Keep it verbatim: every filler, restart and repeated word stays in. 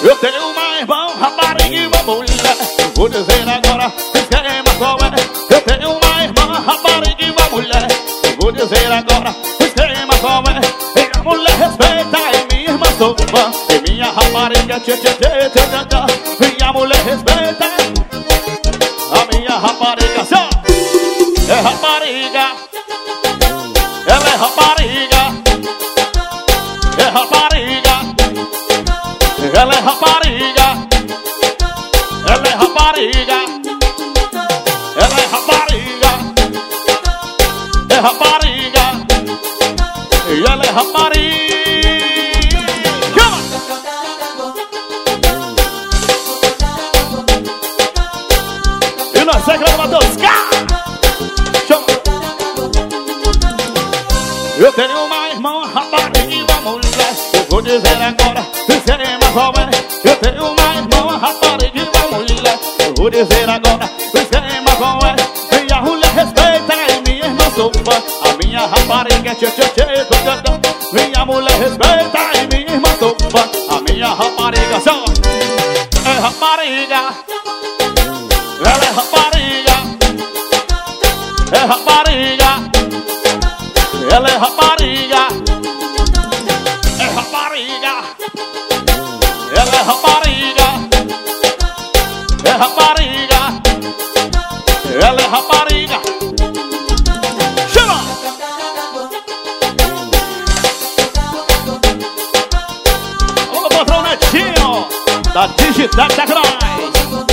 Eu tenho uma irmã, rapariga e uma mulher. Vou dizer agora o esquema qual é. Eu tenho uma irmã, rapariga e uma mulher. Vou dizer agora o esquema qual é. E a mulher respeita e minha irmã sopa. E minha rapariga tchê tchê tchê tchê tchê. E a mulher respeita a minha rapariga. Só é rapariga. Ela é rapariga. É rapariga. Ela é rapariga. Ela é rapariga. Ela é rapariga. É rapariga. E ela é rapariga. E nós é gravadores. Eu tenho uma irmã, rapariga e uma mulher. Eu vou dizer agora o esquema qual é. Eu tenho uma irmã, rapariga e uma mulher. Eu vou dizer agora o esquema qual é. E a mulher respeita e minha irmã sopa. A minha rapariga é tchê tchê tchê tchê. Minha mulher respeita e minha irmã sopa. A minha rapariga só é rapariga. Ela é rapariga. É rapariga. Ela é rapariga. É rapariga. Ela é rapariga. É rapariga. Ela é rapariga. Chama! Alô, patrão Netinho da Digital Tecnóis.